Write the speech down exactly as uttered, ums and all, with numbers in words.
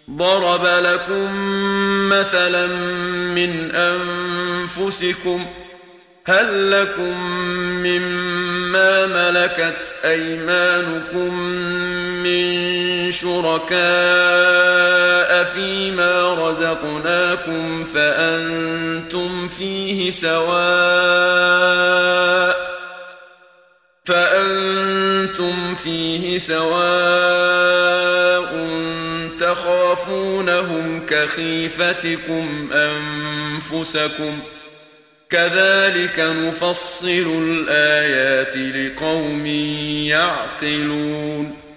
ضرب لكم مثلا من أنفسكم هل لكم مما ملكت أيمانكم من شركاء فيما رزقناكم فأنتم فيه سواء فأنتم فيه سواء تخافونهم كخيفتكم أنفسكم كذلك نفصل الآيات لقوم يعقلون